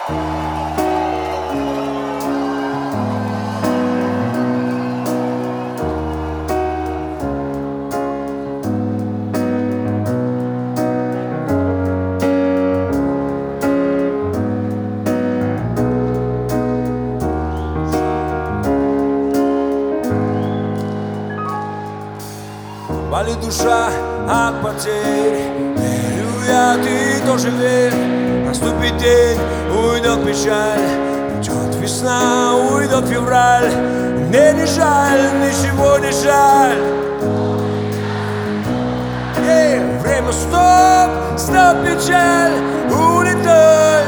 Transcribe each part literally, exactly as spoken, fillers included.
Болит душа от потерь, верю я, ты тоже верь. Наступит день, уйдет печаль, придет весна, уйдет февраль. Мне не жаль, ничего не жаль. Эй, время стоп, стоп, печаль, улетай.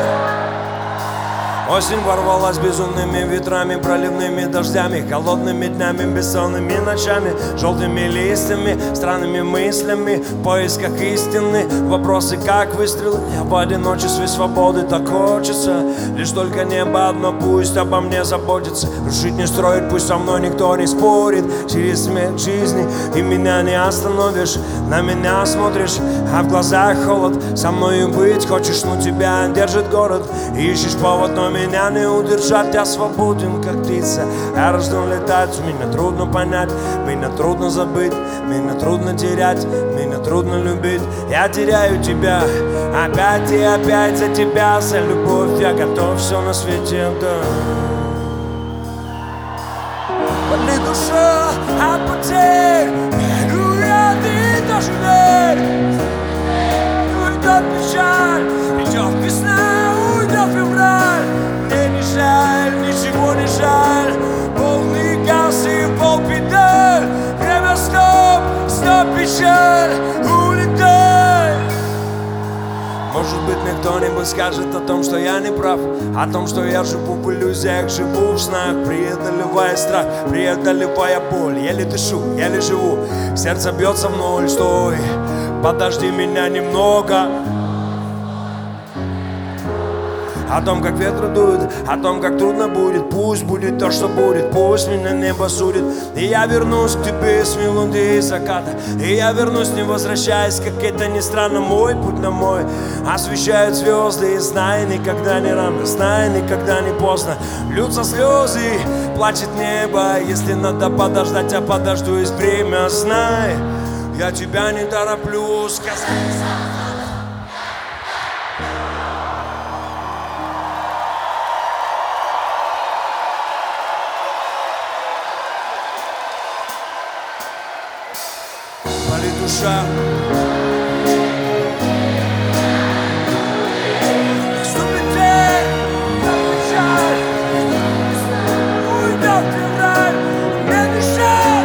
Осень ворвалась безумными ветрами, проливными дождями, холодными днями, бессонными ночами, желтыми листьями, странными мыслями, в поисках истины, вопросы как выстрелы. Я в одиночестве свободы так хочется, лишь только небо одно пусть обо мне заботится. Жить не строить, пусть со мной никто не спорит. Через смех жизни ты меня не остановишь, на меня смотришь, а в глазах холод. Со мною быть хочешь, но тебя держит город. Ищешь повод, но меня не удержать, я свободен, как птица. Я рожден летать, меня трудно понять, меня трудно забыть, меня трудно терять, меня трудно любить. Я теряю тебя опять и опять, за тебя, за любовь я готов все на свете отдать. Болит душа от потерь, верю я, ты тоже верь. Уйдет печаль, идет весна, уйдет февраль. Мне не жаль, ничего не жаль, полный газ и полпедаль. Время стоп, стоп, печаль, улетай. Может быть, мне кто-нибудь скажет о том, что я не прав, о том, что я живу в иллюзиях, живу в снах, преодолевая страх, преодолевая боль. Еле дышу, еле живу, сердце бьется в ноль. Стой, подожди меня немного. О том, как ветры дуют, о том, как трудно будет. Пусть будет то, что будет, пусть меня небо судит. И я вернусь к тебе с мелодией заката. И я вернусь, не возвращаясь, как это ни странно. Мой путь на мой освещают звезды. И знай, никогда не рано, знай, никогда не поздно. Льются слезы, плачет небо. Если надо подождать, я подожду, есть время. Знай, я тебя не тороплю сказать. Болит душа. Наступит день, уйдет печаль, уйдет февраль. Мне не жаль.